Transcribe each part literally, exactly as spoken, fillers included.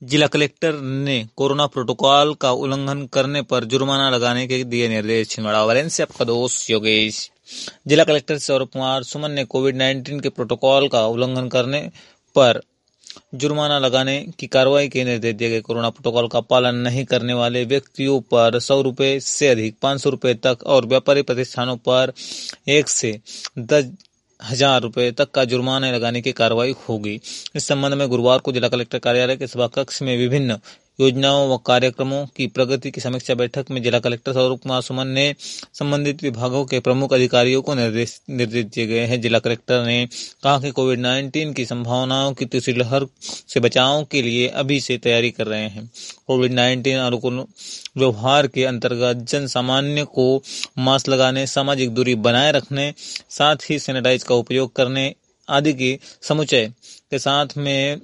जिला कलेक्टर ने corona protocol का उल्लंघन करने पर जुर्माना लगाने के दिए निर्देश। छिंदवाड़ा वायलेंस से आपका दोस्त योगेश। जिला कलेक्टर सौरभ कुमार सुमन ने कोविड नाइन्टीन के प्रोटोकॉल का उल्लंघन करने पर जुर्माना लगाने की कार्रवाई के निर्देश दिए गए। कोरोना प्रोटोकॉल का पालन नहीं करने वाले व्यक्तियों पर सौ रुपए से अधिक पाँच सौ रुपए तक और व्यापारी प्रतिष्ठानों पर एक से दस हजार रुपए तक का जुर्माना लगाने की कार्रवाई होगी। इस संबंध में गुरुवार को जिला कलेक्टर कार्यालय के सभा कक्ष में विभिन्न योजनाओं व कार्यक्रमों की प्रगति की समीक्षा बैठक में जिला कलेक्टर सौरभ कुमार सुमन ने संबंधित विभागों के प्रमुख अधिकारियों को निर्देश निर्देश दिए गए हैं। जिला कलेक्टर ने कहा कि कोविड नाइन्टीन की संभावनाओं की तीसरी लहर से बचाव के लिए अभी से तैयारी कर रहे हैं। कोविड नाइन्टीन अनुकूल व्यवहार के अंतर्गत जन सामान्य को मास्क लगाने, सामाजिक दूरी बनाए रखने, साथ ही सैनिटाइज का उपयोग करने आदि के समुच्चय के साथ में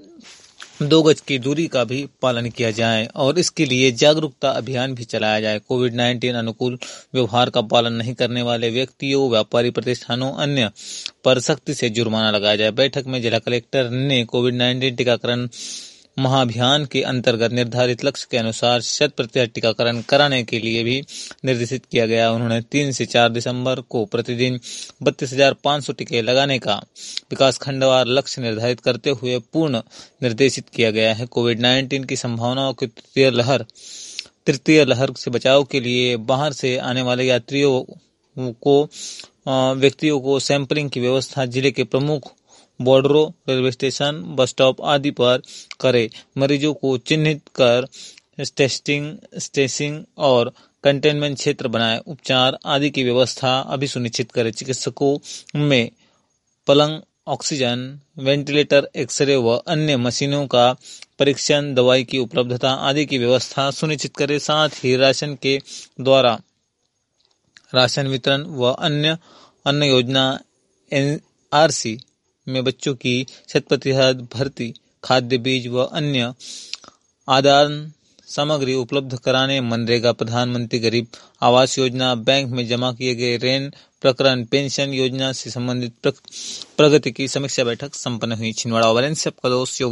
दो गज की दूरी का भी पालन किया जाए और इसके लिए जागरूकता अभियान भी चलाया जाए। कोविड नाइन्टीन अनुकूल व्यवहार का पालन नहीं करने वाले व्यक्तियों, व्यापारी प्रतिष्ठानों अन्य पर सख्ती से जुर्माना लगाया जाए। बैठक में जिला कलेक्टर ने कोविड नाइन्टीन टीकाकरण महाअभियान के अंतर्गत निर्धारित लक्ष्य के अनुसार शत प्रतिशत टीकाकरण कराने के लिए भी निर्देशित किया गया। उन्होंने तीन से चार दिसंबर को प्रतिदिन बत्तीस हजार पाँच सौ टीके लगाने का विकास खंडवार लक्ष्य निर्धारित करते हुए पूर्ण निर्देशित किया गया है। कोविड नाइन्टीन की संभावनाओं की तृतीय लहर तृतीय लहर से बचाव के लिए बाहर से आने वाले यात्रियों को व्यक्तियों को सैंपलिंग की व्यवस्था जिले के प्रमुख बॉर्डरों, रेलवे स्टेशन, बस स्टॉप आदि पर करे। मरीजों को चिन्हित कर टेस्टिंग, स्टेसिंग और कंटेनमेंट क्षेत्र बनाए। उपचार आदि की व्यवस्था अभी सुनिश्चित करे। चिकित्सकों में पलंग, ऑक्सीजन, वेंटिलेटर, एक्सरे व अन्य मशीनों का परीक्षण, दवाई की उपलब्धता आदि की व्यवस्था सुनिश्चित करे। साथ ही राशन के द्वारा राशन वितरण व अन्य अन्य योजना एन आर सी में बच्चों की शत प्रतिशत भर्ती, खाद्य बीज व अन्य आदान सामग्री उपलब्ध कराने। मनरेगा, प्रधानमंत्री गरीब आवास योजना, बैंक में जमा किए गए ऋण प्रकरण, पेंशन योजना से संबंधित प्रगति की समीक्षा बैठक संपन्न हुई। छिंदवाड़ा वायलेंस से आपका दोस्त योगेश।